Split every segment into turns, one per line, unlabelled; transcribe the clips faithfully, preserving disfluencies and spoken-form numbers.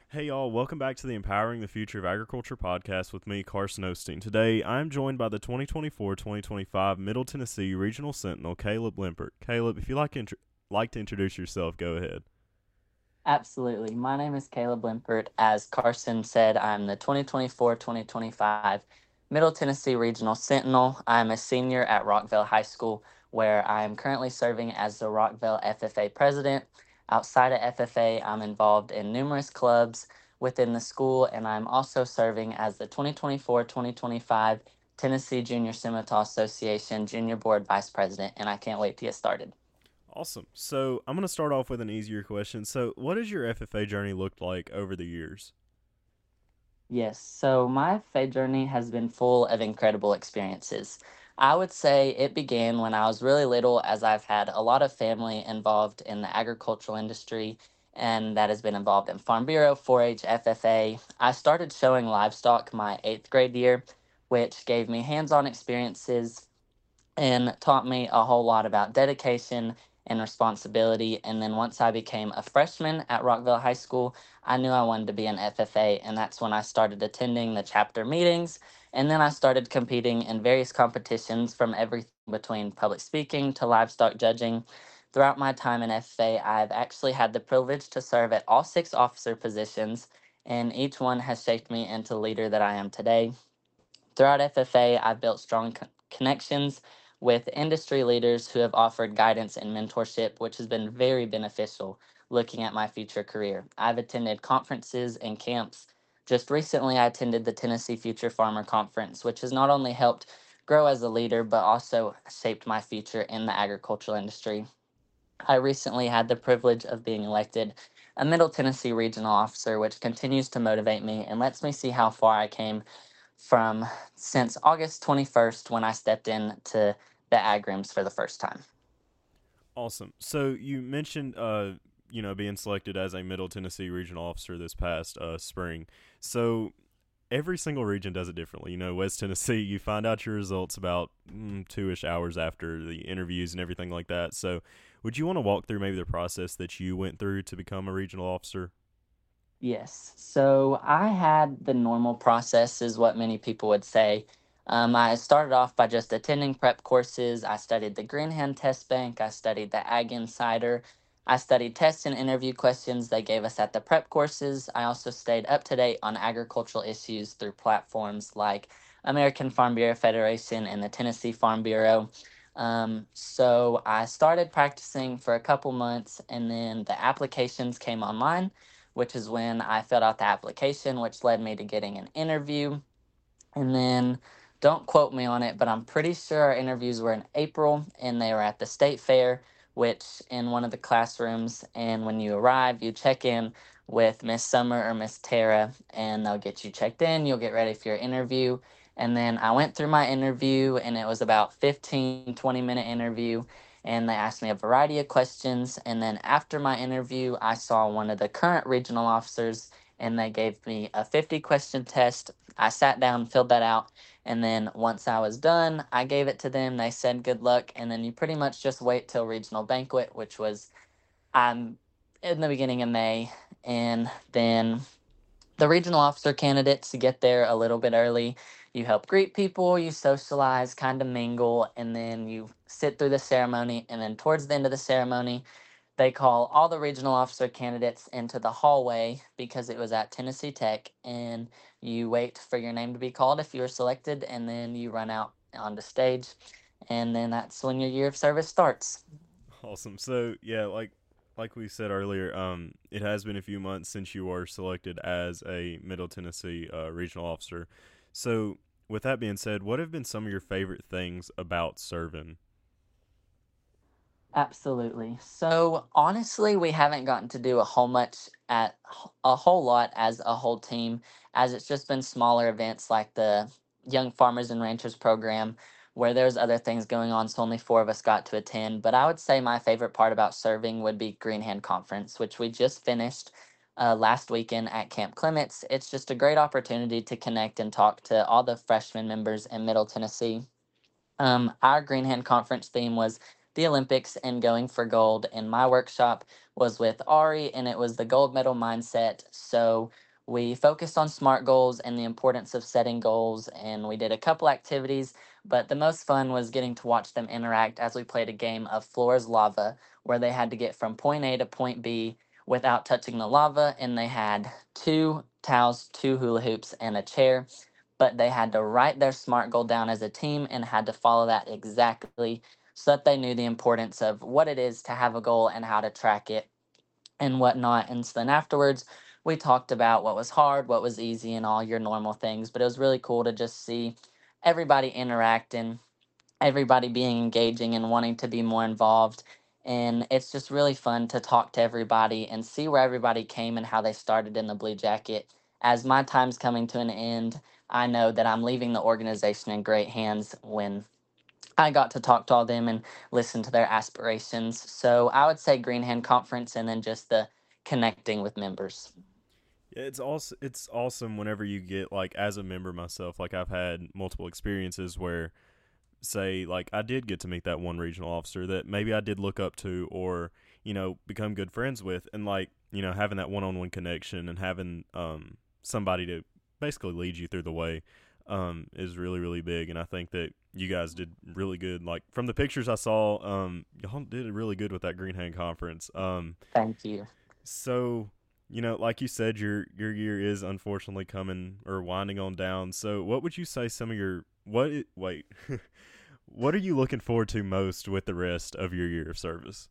Hey y'all, welcome back to the Empowering the Future of Agriculture podcast with me, Carson Osteen. Today, I'm joined by the twenty twenty-four twenty twenty-five Middle Tennessee Regional Sentinel, Caleb Limpert. Caleb, if you'd like, int- like to introduce yourself, go ahead.
Absolutely. My name is Caleb Limpert. As Carson said, I'm the twenty twenty-four twenty twenty-five Middle Tennessee Regional Sentinel. I'm a senior at Rockville High School, where I am currently serving as the Rockville F F A president. Outside of F F A, I'm involved in numerous clubs within the school, and I'm also serving as the twenty twenty-four twenty twenty-five Tennessee Junior Scimitar Association Junior Board Vice President, and I can't wait to get started.
Awesome. So, I'm going to start off with an easier question. So, what has your F F A journey looked like over the years?
Yes, so my faith journey has been full of incredible experiences. I would say it began when I was really little, as I've had a lot of family involved in the agricultural industry, and that has been involved in Farm Bureau, four H, F F A. I started showing livestock my eighth grade year, which gave me hands on experiences and taught me a whole lot about dedication and responsibility. And then once I became a freshman at Rockville High School, I knew I wanted to be an F F A, and that's when I started attending the chapter meetings. And then I started competing in various competitions from everything between public speaking to livestock judging. Throughout my time in F F A, I've actually had the privilege to serve at all six officer positions, and each one has shaped me into the leader that I am today. Throughout F F A, I've built strong co- connections with industry leaders who have offered guidance and mentorship, which has been very beneficial looking at my future career. I've attended conferences and camps. Just recently, I attended the Tennessee Future Farmer Conference, which has not only helped grow as a leader, but also shaped my future in the agricultural industry. I recently had the privilege of being elected a Middle Tennessee regional officer, which continues to motivate me and lets me see how far I came from since August twenty-first when I stepped into the ag rims for the first time.
Awesome. So, you mentioned, uh, you know, being selected as a Middle Tennessee Regional Officer this past uh, spring. So, every single region does it differently. You know, West Tennessee, you find out your results about mm, two ish hours after the interviews and everything like that. So, would you want to walk through maybe the process that you went through to become a regional officer?
Yes. So I had the normal process, is what many people would say. Um, I started off by just attending prep courses. I studied the Green Hand Test Bank. I studied the Ag Insider. I studied test and interview questions they gave us at the prep courses. I also stayed up to date on agricultural issues through platforms like American Farm Bureau Federation and the Tennessee Farm Bureau. Um, so I started practicing for a couple months, and then the applications came online, which is when I filled out the application, which led me to getting an interview. And then, don't quote me on it, but I'm pretty sure our interviews were in April and they were at the state fair, which in one of the classrooms. And when you arrive, you check in with Miss Summer or Miss Tara, and they'll get you checked in. You'll get ready for your interview. And then I went through my interview, and it was about fifteen twenty minute interview. And they asked me a variety of questions. And then after my interview, I saw one of the current regional officers, and they gave me a fifty question test. I sat down, filled that out, and then once I was done, I gave it to them. They said good luck, and then you pretty much just wait till regional banquet, which was um in the beginning of May, and then the regional officer candidates get there a little bit early. You help greet people, you socialize, kind of mingle, and then you sit through the ceremony. And then towards the end of the ceremony, they call all the regional officer candidates into the hallway because it was at Tennessee Tech, and you wait for your name to be called if you were selected, and then you run out onto stage, and then that's when your year of service starts.
Awesome. So, yeah, like like we said earlier, um, it has been a few months since you were selected as a Middle Tennessee uh, regional officer. So, with that being said, what have been some of your favorite things about serving?
Absolutely. So honestly, we haven't gotten to do a whole much at a whole lot as a whole team, as it's just been smaller events like the Young Farmers and Ranchers program, where there's other things going on. So only four of us got to attend. But I would say my favorite part about serving would be Green Hand Conference, which we just finished uh, last weekend at Camp Clements. It's just a great opportunity to connect and talk to all the freshman members in Middle Tennessee. Um, our Green Hand Conference theme was the Olympics and going for gold. And my workshop was with Ari, and it was the gold medal mindset. So we focused on SMART goals and the importance of setting goals, and we did a couple activities. But the most fun was getting to watch them interact as we played a game of Floor is Lava, where they had to get from point A to point B without touching the lava, and they had two towels, two hula hoops, and a chair. But they had to write their SMART goal down as a team and had to follow that exactly so that they knew the importance of what it is to have a goal and how to track it and whatnot. And so then afterwards, we talked about what was hard, what was easy, and all your normal things. But it was really cool to just see everybody interacting, everybody being engaging and wanting to be more involved. And it's just really fun to talk to everybody and see where everybody came and how they started in the Blue Jacket. As my time's coming to an end, I know that I'm leaving the organization in great hands when I got to talk to all them and listen to their aspirations. So I would say Green Hand Conference and then just the connecting with members.
Yeah, it's also it's awesome whenever you get like as a member myself. Like I've had multiple experiences where, say, like I did get to meet that one regional officer that maybe I did look up to or you know become good friends with, and like you know having that one-on-one connection and having um somebody to basically lead you through the way um is really really big. And I think that you guys did really good. Like from the pictures I saw, um y'all did really good with that Green Hand Conference. Um
Thank you.
so, you know, like you said, your your year is unfortunately coming or winding on down. So, what would you say some of your what? i- Wait, what are you looking forward to most with the rest of your year of service?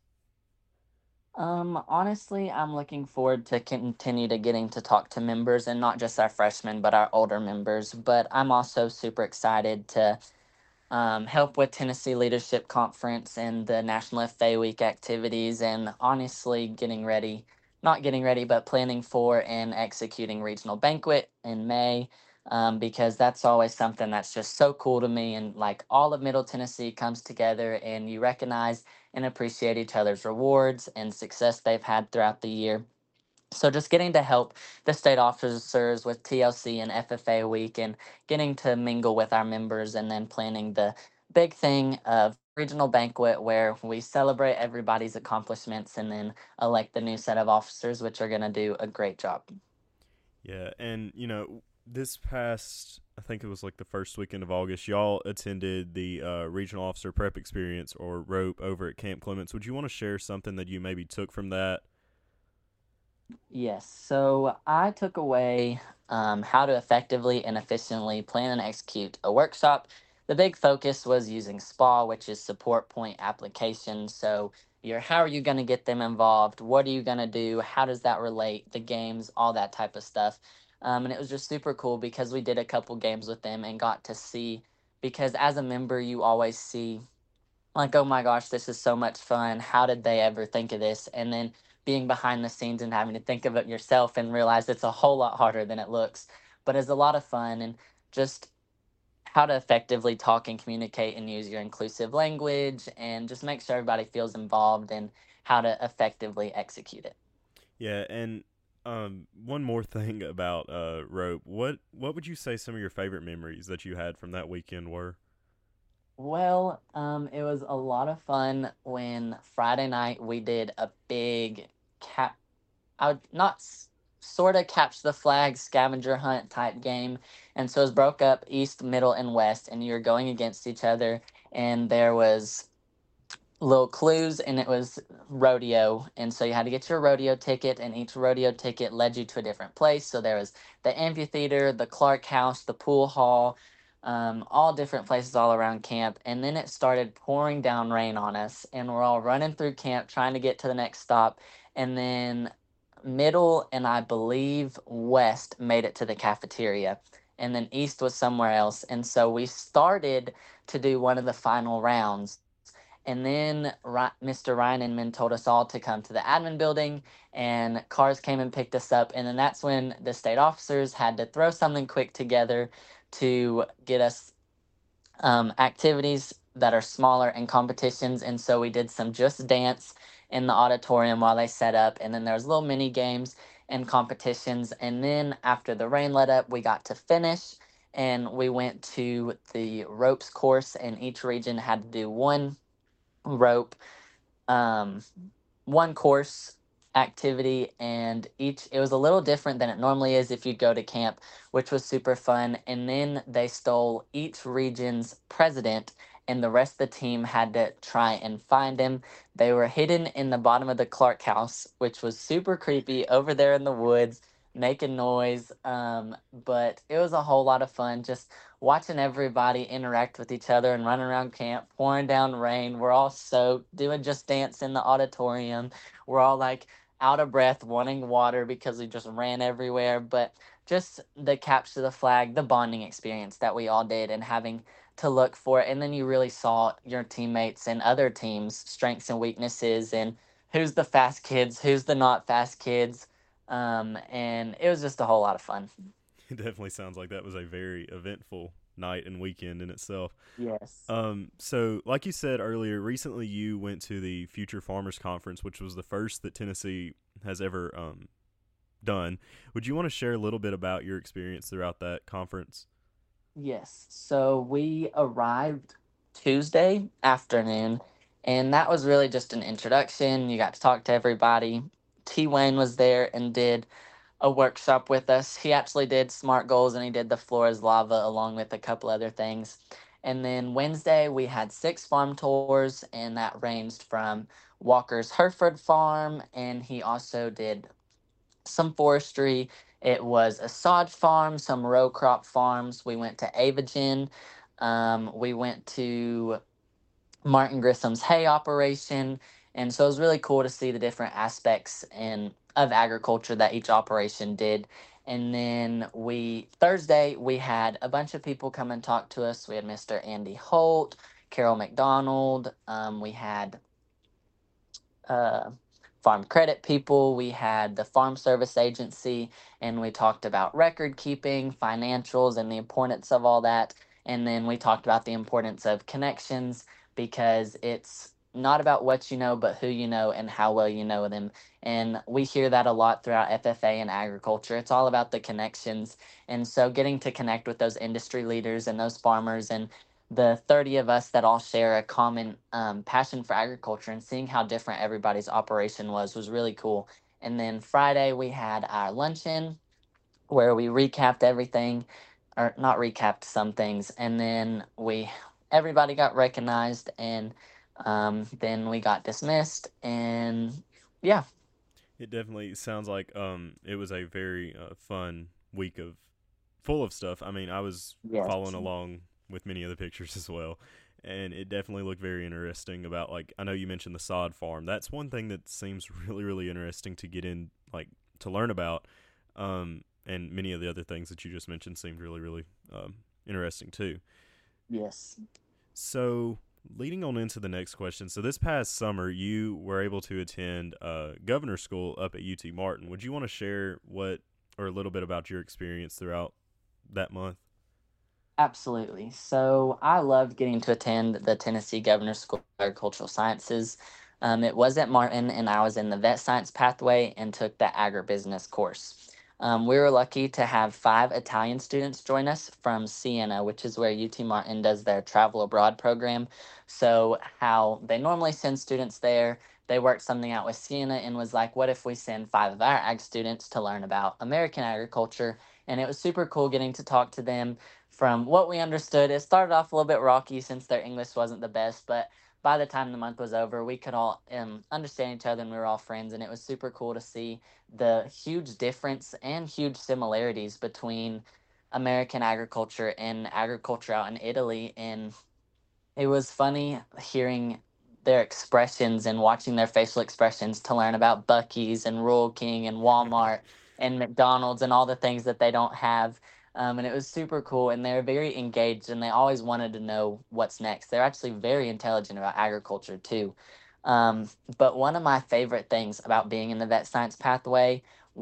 Um, honestly, I'm looking forward to continue to getting to talk to members and not just our freshmen, but our older members. But I'm also super excited to um, help with Tennessee Leadership Conference and the National F A Week activities, and honestly, getting ready, not getting ready, but planning for and executing Regional Banquet in May. Um, because that's always something that's just so cool to me. And like all of Middle Tennessee comes together and you recognize and appreciate each other's rewards and success they've had throughout the year. So just getting to help the state officers with T L C and F F A week and getting to mingle with our members and then planning the big thing of regional banquet where we celebrate everybody's accomplishments and then elect the new set of officers, which are going to do a great job.
Yeah, and you know, this past I think it was like the first weekend of August, y'all attended the uh, regional officer prep experience or rope over at Camp Clements. Would you want to share something that you maybe took from that?
Yes, so I took away um, how to effectively and efficiently plan and execute a workshop. The big focus was using SPA, which is support point application. So, you're, how are you going to get them involved? What are you going to do? How does that relate? The games, all that type of stuff. Um, and it was just super cool because we did a couple games with them and got to see. Because as a member, you always see like, oh my gosh, this is so much fun. How did they ever think of this? And then being behind the scenes and having to think of it yourself and realize it's a whole lot harder than it looks, but it's a lot of fun. And just how to effectively talk and communicate and use your inclusive language and just make sure everybody feels involved and how to effectively execute it.
Yeah, and um, one more thing about uh, rope. What what would you say some of your favorite memories that you had from that weekend were?
Well, um, it was a lot of fun when Friday night we did a big cap I would not sort of catch the flag scavenger hunt type game. And so it was broke up east, middle, and west, and you were going against each other. And there was little clues, and it was rodeo. And so you had to get your rodeo ticket, and each rodeo ticket led you to a different place. So there was the amphitheater, the Clark House, the pool hall, um, all different places all around camp. And then it started pouring down rain on us, and we're all running through camp trying to get to the next stop. And then middle and I believe west made it to the cafeteria. And then east was somewhere else. And so we started to do one of the final rounds, and then Mister Ryan Inman told us all to come to the admin building, and cars came and picked us up. And then that's when the state officers had to throw something quick together to get us um, activities that are smaller and competitions. And so we did some just dance in the auditorium while they set up. And then there was little mini games and competitions. And then after the rain let up, we got to finish. And we went to the ropes course, and each region had to do one rope, um, one course activity, and each it was a little different than it normally is if you go to camp, which was super fun. And then they stole each region's president, and the rest of the team had to try and find him. They were hidden in the bottom of the Clark house, which was super creepy over there in the woods, making noise. Um, but it was a whole lot of fun just watching everybody interact with each other and run around camp, pouring down rain. We're all soaked, doing Just Dance in the auditorium. We're all like out of breath, wanting water because we just ran everywhere. But just the capture the flag, the bonding experience that we all did, and having to look for it. And then you really saw your teammates and other teams' strengths and weaknesses, and who's the fast kids, who's the not fast kids. Um, and it was just a whole lot of fun.
It definitely sounds like that was a very eventful night and weekend in itself.
Yes.
Um, so, like you said earlier, recently you went to the Future Farmers Conference, which was the first that Tennessee has ever um, done. Would you want to share a little bit about your experience throughout that conference?
Yes. So we arrived Tuesday afternoon, and that was really just an introduction. You got to talk to everybody. T Wayne was there and did a workshop with us. He actually did SMART goals and he did the floor is lava along with a couple other things. And then Wednesday we had six farm tours, and that ranged from Walker's Hereford Farm, and he also did some forestry. It was a sod farm, some row crop farms. We went to Avagen. Um, we went to Martin Grissom's hay operation. And so it was really cool to see the different aspects in of agriculture that each operation did. And then we Thursday we had a bunch of people come and talk to us. We had Mister Andy Holt, Carol McDonald. Um, we had uh, farm credit people. We had the Farm Service Agency, and we talked about record keeping, financials, and the importance of all that. And then we talked about the importance of connections, because it's not about what you know, but who you know and how well you know them. And we hear that a lot throughout F F A and agriculture. It's all about the connections. And so getting to connect with those industry leaders and those farmers, and the thirty of us that all share a common um, passion for agriculture, and seeing how different everybody's operation was was really cool. And then Friday we had our luncheon where we recapped everything, or not recapped some things, and then we everybody got recognized, and um, then we got dismissed, and yeah.
It definitely sounds like um, it was a very uh, fun week of full of stuff. I mean, I was following
Yes.
along with many of the pictures as well, and it definitely looked very interesting. About like I know you mentioned the sod farm. That's one thing that seems really really interesting to get in, like to learn about. Um, and many of the other things that you just mentioned seemed really really um, interesting too.
Yes.
So, leading on into the next question. So, this past summer, you were able to attend uh, governor school up at U T Martin. Would you want to share what or a little bit about your experience throughout that month?
Absolutely. So I loved getting to attend the Tennessee Governor's School of Agricultural Sciences. Um, it was at Martin, and I was in the vet science pathway and took the agribusiness course. Um, we were lucky to have five Italian students join us from Siena, which is where U T Martin does their travel abroad program. So, how they normally send students there, they worked something out with Siena and was like, what if we send five of our ag students to learn about American agriculture? And it was super cool getting to talk to them. From what we understood, it started off a little bit rocky since their English wasn't the best, but by the time the month was over, we could all um, understand each other, and we were all friends. And it was super cool to see the huge difference and huge similarities between American agriculture and agriculture out in Italy. And it was funny hearing their expressions and watching their facial expressions to learn about Buc-ee's and Rural King and Walmart and McDonald's and all the things that they don't have. Um, and it was super cool. And they're very engaged, and they always wanted to know what's next. They're actually very intelligent about agriculture, too. Um, but one of my favorite things about being in the vet science pathway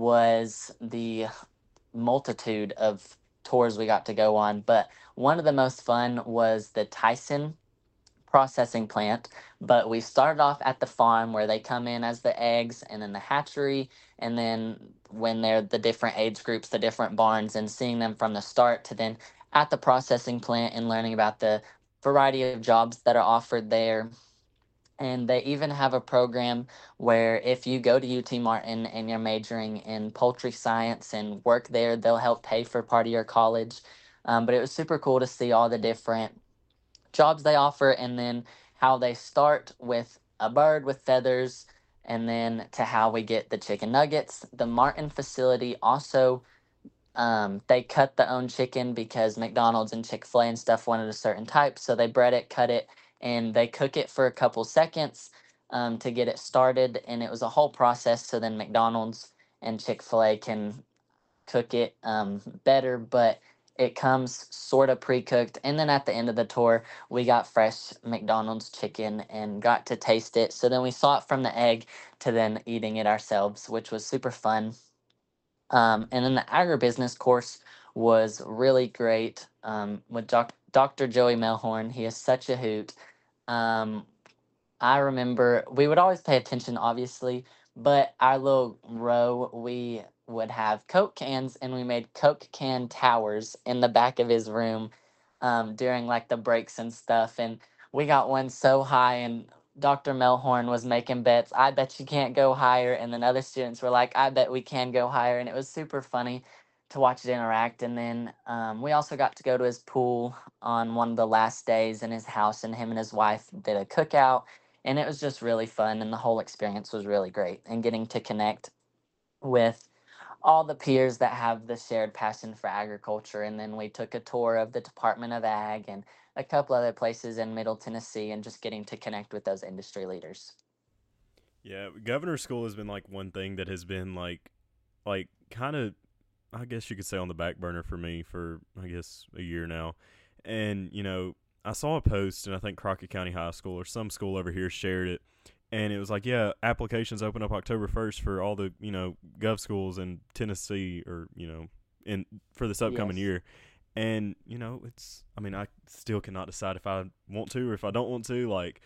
was the multitude of tours we got to go on. But one of the most fun was the Tyson processing plant. But we started off at the farm where they come in as the eggs, and then the hatchery, and then when they're the different age groups, the different barns, and seeing them from the start to then at the processing plant and learning about the variety of jobs that are offered there. And they even have a program where if you go to U T Martin and you're majoring in poultry science and work there, they'll help pay for part of your college. Um, but it was super cool to see all the different jobs they offer, and then how they start with a bird with feathers, and then to how we get the chicken nuggets. The Martin facility also, um, they cut the own chicken because McDonald's and Chick-fil-A and stuff wanted a certain type. So they bread it, cut it, and they cook it for a couple seconds um, to get it started. And it was a whole process. So then McDonald's and Chick-fil-A can cook it um, better, but it comes sort of pre-cooked. And then at the end of the tour, we got fresh McDonald's chicken and got to taste it. So then we saw it from the egg to then eating it ourselves, which was super fun. Um, and then the agribusiness course was really great um, with doc- Doctor Joey Melhorn. He is such a hoot. Um, I remember we would always pay attention, obviously, but our little row, we would have Coke cans and we made Coke can towers in the back of his room um, during like the breaks and stuff. And we got one so high, and Doctor Melhorn was making bets. I bet you can't go higher. And then other students were like, I bet we can go higher. And it was super funny to watch it interact. And then um, we also got to go to his pool on one of the last days in his house, and him and his wife did a cookout, and it was just really fun, and the whole experience was really great, and getting to connect with all the peers that have the shared passion for agriculture. And then we took a tour of the Department of Ag and a couple other places in Middle Tennessee, and just getting to connect with those industry leaders.
Yeah, governor school has been like one thing that has been like like kind of, I guess you could say, on the back burner for me for I guess a year now. And you know, I saw a post, and I think Crockett County High School or some school over here shared it, and it was like, yeah, applications open up October first for all the, you know, gov schools in Tennessee, or you know, in for this upcoming
Yes.
year. And you know, it's, I mean, I still cannot decide if I want to or if I don't want to. Like,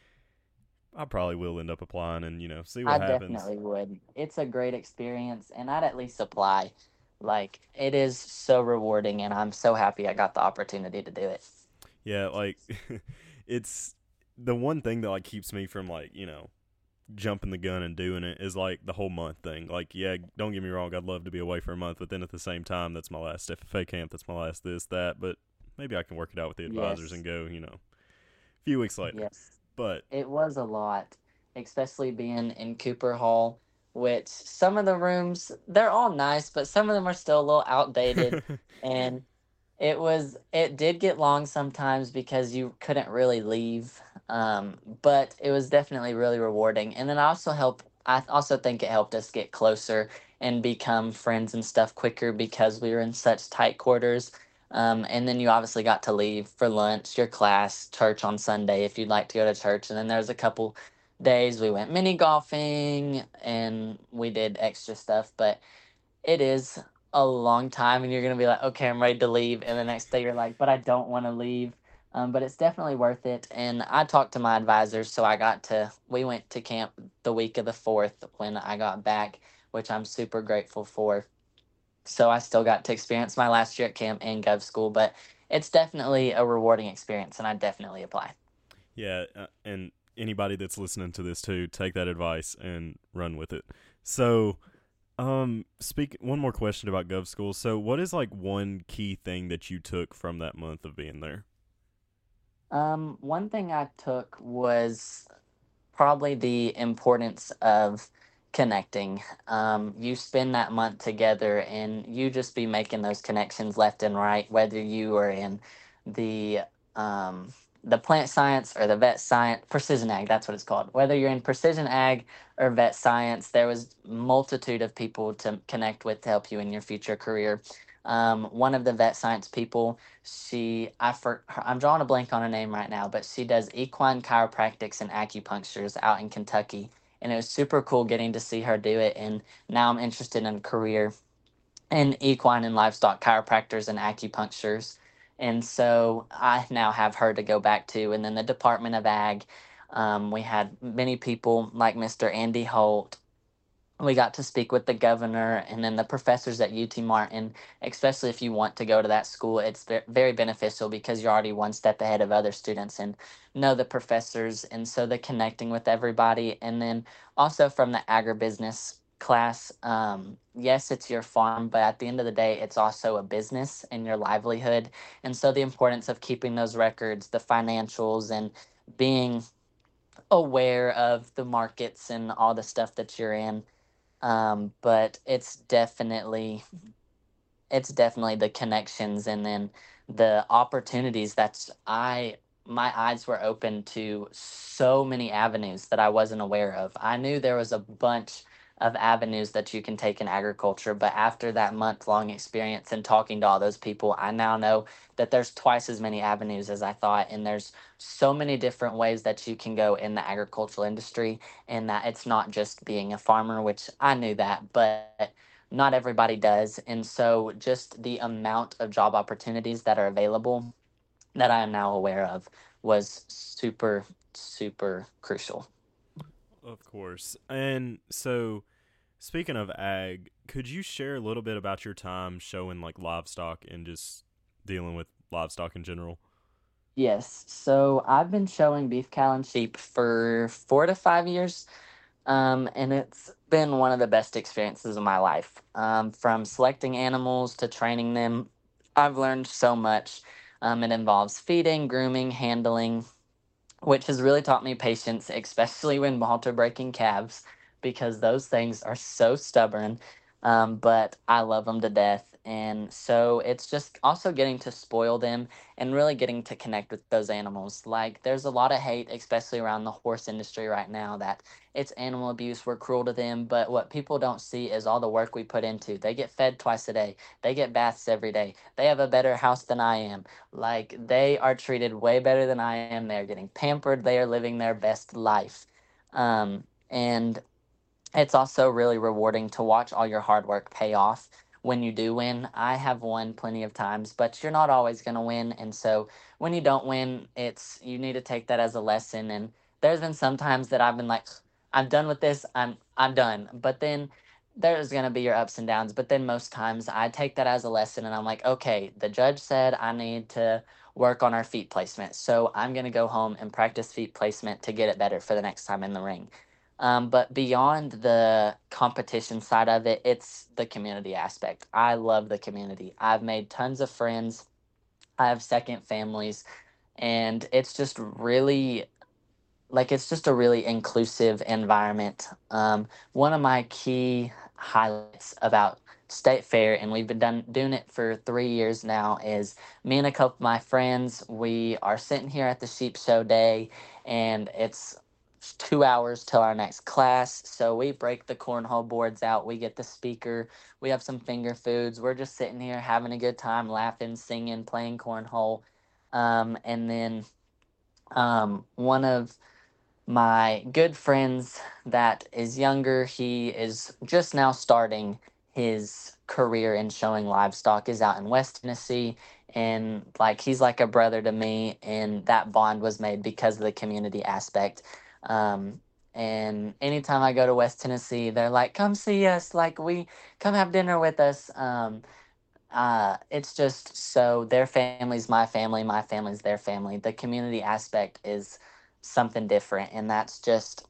I probably will end up applying and, you know, see
I
what happens.
definitely would. It's a great experience, and I'd at least apply. Like, it is so rewarding, and I'm so happy I got the opportunity to do it.
Yeah, like it's the one thing that like keeps me from, like, you know, jumping the gun and doing it is like the whole month thing. Like, yeah, don't get me wrong, I'd love to be away for a month, but then at the same time, that's my last F F A camp, that's my last this, that, but maybe I can work it out with the advisors
Yes.
and go, you know, a few weeks later.
Yes.
But
It was a lot, especially being in Cooper Hall, which some of the rooms, they're all nice, but some of them are still a little outdated. And it was, it did get long sometimes because you couldn't really leave. Um, but it was definitely really rewarding. And then I also help, I also think it helped us get closer and become friends and stuff quicker because we were in such tight quarters. Um, and then you obviously got to leave for lunch, your class, church on Sunday if you'd like to go to church. And then there's a couple days we went mini golfing and we did extra stuff. But it is a long time, and you're gonna be like, okay, I'm ready to leave, and the next day you're like, but I don't want to leave. Um, but it's definitely worth it. And I talked to my advisors, so I got to. We went to camp the week of the fourth when I got back, which I'm super grateful for. So I still got to experience my last year at camp and gov school, but it's definitely a rewarding experience, and I definitely apply.
yeah, uh, and anybody that's listening to this too, take that advice and run with it. So, Um, speak one more question about Gov School. So, what is like one key thing that you took from that month of being there?
Um, one thing I took was probably the importance of connecting. Um, you spend that month together, and you just be making those connections left and right, whether you are in the um, the plant science or the vet science, precision ag, that's what it's called. Whether you're in precision ag or vet science, there was multitude of people to connect with to help you in your future career. Um, one of the vet science people, she I for I'm drawing a blank on her name right now, but she does equine chiropractics and acupunctures out in Kentucky, and it was super cool getting to see her do it. And now I'm interested in a career in equine and livestock chiropractors and acupunctures, and so I now have her to go back to. And then the Department of Ag, um, we had many people like Mister Andy Holt, We got to speak with the governor and then the professors at U T Martin, especially if you want to go to that school. It's ve- very beneficial because you're already one step ahead of other students and know the professors. And so the connecting with everybody. And then also from the agribusiness class, um, yes, it's your farm, but at the end of the day, it's also a business and your livelihood. And so the importance of keeping those records, the financials, and being aware of the markets and all the stuff that you're in, um, but it's definitely it's definitely the connections and then the opportunities that's I my eyes were open to so many avenues that I wasn't aware of. I knew there was a bunch of avenues that you can take in agriculture, but after that month long experience and talking to all those people, I now know that there's twice as many avenues as I thought, and there's so many different ways that you can go in the agricultural industry, and that it's not just being a farmer, which I knew that, but not everybody does. And so, just the amount of job opportunities that are available that I am now aware of was super, super crucial.
Of course. And so, speaking of ag, could you share a little bit about your time showing like livestock and just dealing with livestock in general?
Yes. So, I've been showing beef, cow, and sheep for four to five years. Um, and it's been one of the best experiences of my life. Um, from selecting animals to training them, I've learned so much. Um, it involves feeding, grooming, handling, which has really taught me patience, especially when halter breaking calves, because those things are so stubborn. Um, but I love them to death. And so it's just also getting to spoil them and really getting to connect with those animals. Like, there's a lot of hate, especially around the horse industry right now, that it's animal abuse, we're cruel to them. But what people don't see is all the work we put into. They get fed twice a day, they get baths every day, they have a better house than I am. Like, they are treated way better than I am. They're getting pampered. They are living their best life. Um, and it's also really rewarding to watch all your hard work pay off when you do win. I have won plenty of times, but you're not always going to win. And so when you don't win, it's you need to take that as a lesson. And there's been some times that I've been like, I'm done with this. I'm I'm done. But then there's going to be your ups and downs, but then most times I take that as a lesson and I'm like, okay, the judge said I need to work on our feet placement. So I'm going to go home and practice feet placement to get it better for the next time in the ring. Um, but beyond the competition side of it, it's the community aspect. I love the community. I've made tons of friends. I have second families, and it's just really like it's just a really inclusive environment. Um, one of my key highlights about State Fair, and we've been done, doing it for three years now, is me and a couple of my friends. We are sitting here at the sheep show day, and it's two hours till our next class. So we break the cornhole boards out. We get the speaker. We have some finger foods. We're just sitting here having a good time, laughing, singing, playing cornhole. Um, and then um, one of my good friends that is younger, he is just now starting his career in showing livestock, is out in West Tennessee, and like he's like a brother to me, and that bond was made because of the community aspect. um, and anytime I go to West Tennessee, they're like, come see us, like we come have dinner with us. um, uh, it's just so their family's my family, my family's their family. The community aspect is something different, and that's just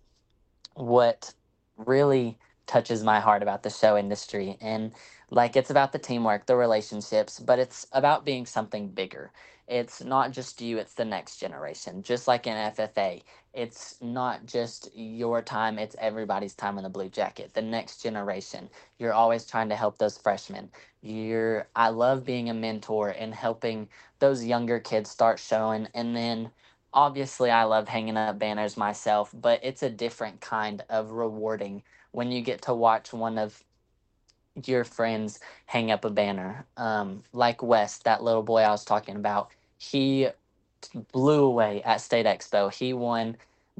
what really touches my heart about the show industry. And like, it's about the teamwork, the relationships, but it's about being something bigger. It's not just you, it's the next generation. Just like in F F A, it's not just your time, it's everybody's time in the blue jacket, the next generation. You're always trying to help those freshmen. You're I love being a mentor and helping those younger kids start showing. And then obviously I love hanging up banners myself, but it's a different kind of rewarding when you get to watch one of your friends hang up a banner. Um, like West, that little boy I was talking about, he blew away at State Expo. He won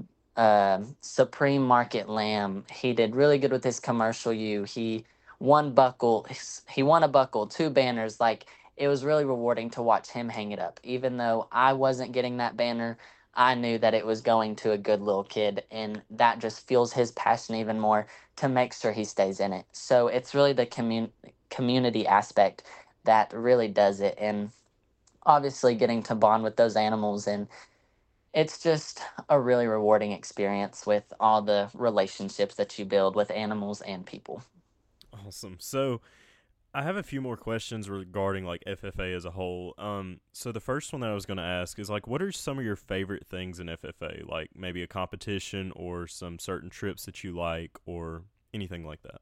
um Supreme Market Lamb. He did really good with his commercial U. He won buckle. He won a buckle, two banners. Like, it was really rewarding to watch him hang it up. Even though I wasn't getting that banner, I knew that it was going to a good little kid, and that just fuels his passion even more to make sure he stays in it. So it's really the commun- community aspect that really does it, and obviously getting to bond with those animals, and it's just a really rewarding experience with all the relationships that you build with animals and people.
Awesome. So I have a few more questions regarding like F F A as a whole. Um, so the first one that I was going to ask is like, what are some of your favorite things in F F A? Like maybe a competition or some certain trips that you like, or anything like that.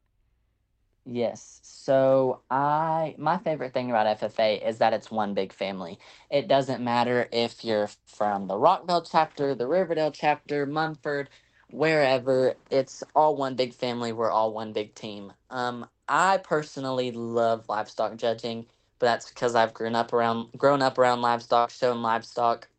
Yes. So I my favorite thing about F F A is that it's one big family. It doesn't matter if you're from the Rockville chapter, the Riverdale chapter, Munford, wherever. It's all one big family. We're all one big team. Um, I personally love livestock judging, but that's because I've grown up around grown up around livestock, shown livestock.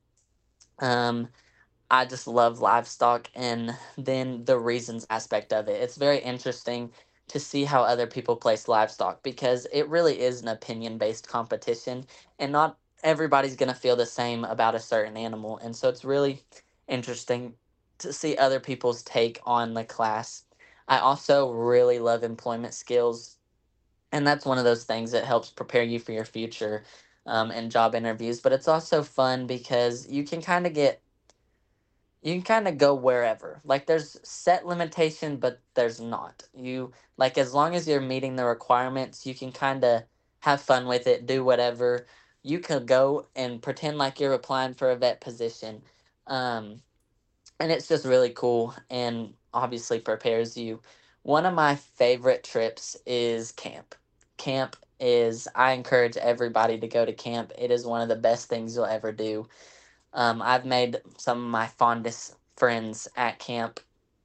Um, I just love livestock and then the reasons aspect of it. It's very interesting to see how other people place livestock because it really is an opinion based competition and not everybody's going to feel the same about a certain animal. And so it's really interesting to see other people's take on the class. I also really love employment skills, and that's one of those things that helps prepare you for your future um, and job interviews. But it's also fun because you can kind of get you can kind of go wherever. Like there's set limitation, but there's not. You like as long as you're meeting the requirements, you can kind of have fun with it, do whatever. You could go and pretend like you're applying for a vet position. Um, and it's just really cool and obviously prepares you. One of my favorite trips is camp. Camp is I encourage everybody to go to camp. It is one of the best things you'll ever do. um, I've made some of my fondest friends at camp,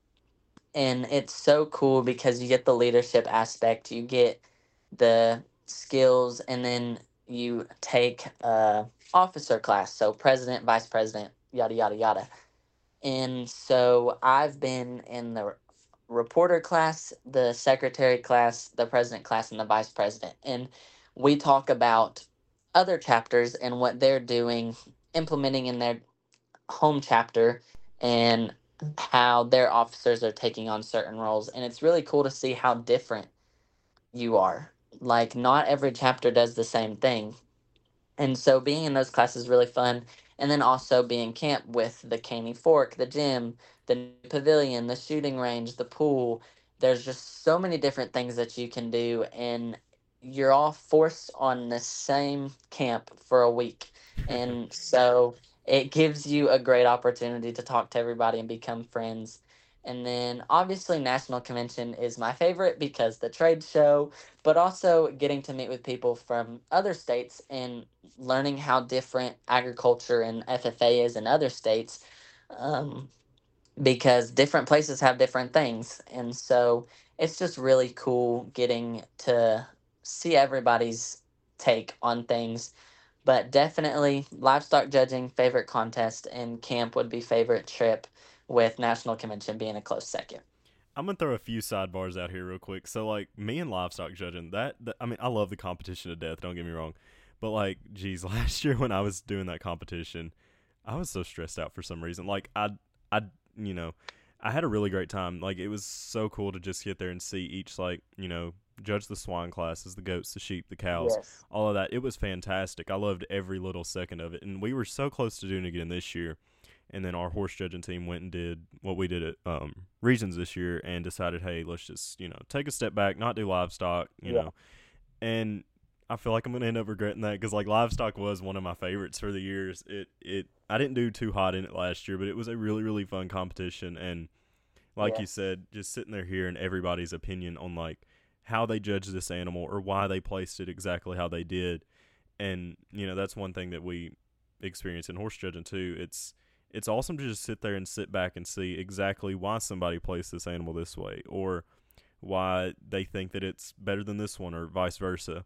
and it's so cool because you get the leadership aspect, you get the skills, and then you take a officer class, so president, vice president, yada yada yada. And so I've been in the reporter class, the secretary class, the president class, and the vice president, and we talk about other chapters and what they're doing, implementing in their home chapter and how their officers are taking on certain roles. And it's really cool to see how different you are. Like, not every chapter does the same thing. And so being in those classes is really fun. And then also being camp with the Caney Fork, the gym, the pavilion, the shooting range, the pool. There's just so many different things that you can do. And you're all forced on the same camp for a week. And so it gives you a great opportunity to talk to everybody and become friends. And then obviously, National Convention is my favorite because the trade show, but also getting to meet with people from other states and learning how different agriculture and F F A is in other states, um, because different places have different things. And so it's just really cool getting to see everybody's take on things. But definitely, livestock judging, favorite contest, and camp would be favorite trip, with National Convention being a close second.
I'm gonna throw a few sidebars out here real quick. So like me and livestock judging, that, that I mean, I love the competition to death. Don't get me wrong, but like, geez, last year when I was doing that competition, I was so stressed out for some reason. Like I, I, you know, I had a really great time. Like it was so cool to just get there and see each like you know judge the swine classes, the goats, the sheep, the cows,
Yes.
all of that. It was fantastic. I loved every little second of it, and we were so close to doing it again this year. And then our horse judging team went and did what we did at um, Regions this year and decided, hey, let's just, you know, take a step back, not do livestock, you
Yeah.
know. And I feel like I'm going to end up regretting that because, like, livestock was one of my favorites for the years. It, it, I didn't do too hot in it last year, but it was a really, really fun competition. And like you
Yes.
said, just sitting there hearing everybody's opinion on, like, how they judged this animal or why they placed it exactly how they did. And, you know, that's one thing that we experience in horse judging, too. It's, it's awesome to just sit there and sit back and see exactly why somebody placed this animal this way or why they think that it's better than this one or vice versa.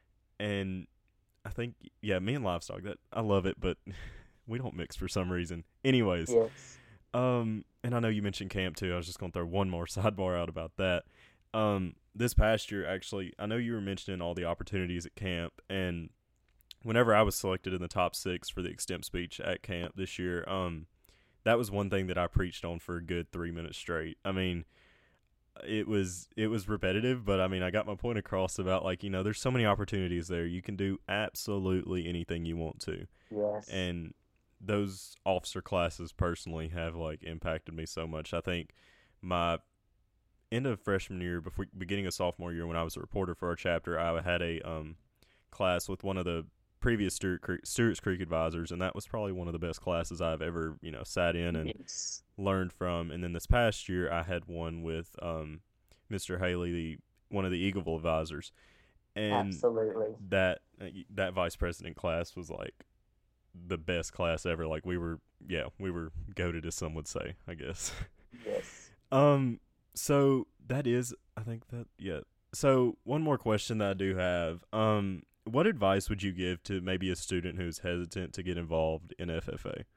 And I think, yeah, me and livestock, that I love it, but we don't mix for some reason. Anyways,
Yes.
um, and I know you mentioned camp too. I was just going to throw one more sidebar out about that. Um, this past year, actually, I know you were mentioning all the opportunities at camp, and whenever I was selected in the top six for the extemp speech at camp this year, um, that was one thing that I preached on for a good three minutes straight. I mean, it was it was repetitive, but I mean, I got my point across about, like, you know, there's so many opportunities there. You can do absolutely anything you want to.
Yes.
And those officer classes personally have, like, impacted me so much. I think my end of freshman year, before beginning of sophomore year, when I was a reporter for our chapter, I had a um class with one of the previous Stewart Creek, Stewart's Creek advisors, and that was probably one of the best classes I've ever, you know, sat in and
Yes.
learned from. And then this past year, I had one with um, Mister Haley, the one of the Eagleville advisors, and
Absolutely.
that uh, that vice president class was like the best class ever. Like, we were, yeah, we were goated, as some would say, I guess.
Yes.
um, so that is, I think that, yeah. So one more question that I do have, um, what advice would you give to maybe a student who's hesitant to get involved in F F A?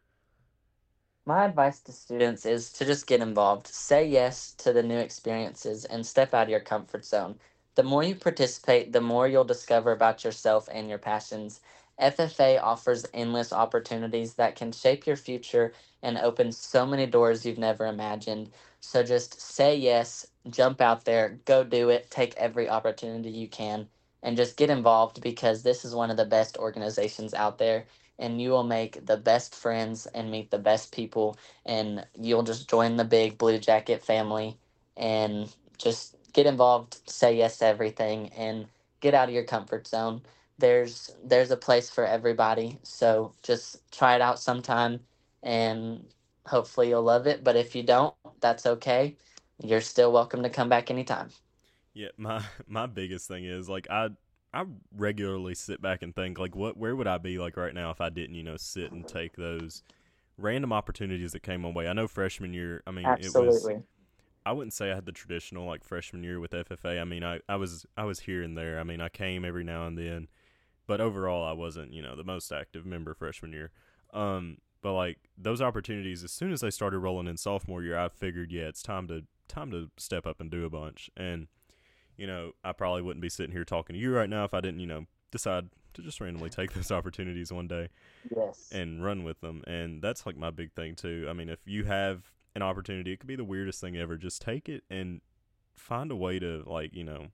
My advice to students is to just get involved. Say yes to the new experiences and step out of your comfort zone. The more you participate, the more you'll discover about yourself and your passions. F F A offers endless opportunities that can shape your future and open so many doors you've never imagined. So just say yes, jump out there, go do it, take every opportunity you can, and just get involved, because this is one of the best organizations out there, and you will make the best friends and meet the best people, and you'll just join the big Blue Jacket family, and just get involved, say yes to everything, and get out of your comfort zone. There's there's a place for everybody, so just try it out sometime, and hopefully you'll love it. But if you don't, that's okay. You're still welcome to come back anytime.
Yeah, my my biggest thing is, like, I I regularly sit back and think, like, what where would I be like right now if I didn't, you know, sit and take those random opportunities that came my way. I know freshman year, I mean, it was,
Absolutely.
I wouldn't say I had the traditional, like, freshman year with F F A. I mean, I, I was I was here and there. I mean, I came every now and then, but overall I wasn't, you know, the most active member freshman year. Um, but, like, those opportunities, as soon as they started rolling in sophomore year, I figured, yeah, it's time to time to step up and do a bunch. And, you know, I probably wouldn't be sitting here talking to you right now if I didn't, you know, decide to just randomly take those opportunities one day
Yes.
and run with them. And that's, like, my big thing too. I mean, if you have an opportunity, it could be the weirdest thing ever, just take it and find a way to, like, you know,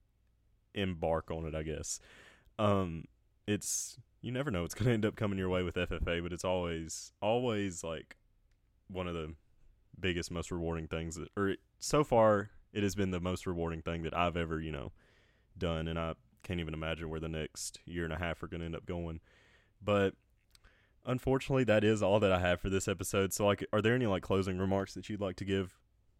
embark on it, I guess. Um, it's, you never know what's going to end up coming your way with F F A, but it's always, always, like, one of the biggest, most rewarding things that, or it, so far, it has been the most rewarding thing that I've ever, you know, done. And I can't even imagine where the next year and a half are going to end up going. But unfortunately, that is all that I have for this episode. So, like, are there any, like, closing remarks that you'd like to give?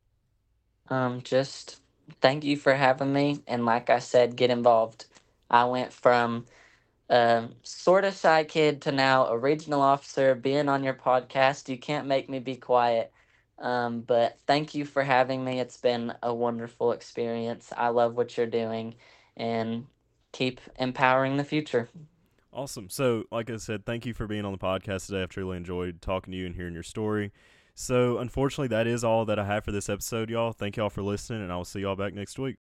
Um, just thank you for having me. And like I said, get involved. I went from a sort of shy kid to now a regional officer, being on your podcast. You can't make me be quiet. Um, but thank you for having me. It's been a wonderful experience. I love what you're doing, and keep empowering the future.
Awesome. So, like I said, thank you for being on the podcast today. I've truly enjoyed talking to you and hearing your story. So, unfortunately, that is all that I have for this episode, y'all. Thank y'all for listening, and I will see y'all back next week.